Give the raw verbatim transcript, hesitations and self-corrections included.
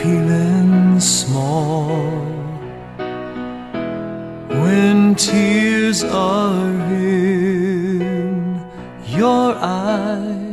feeling small when tears are in your eyes.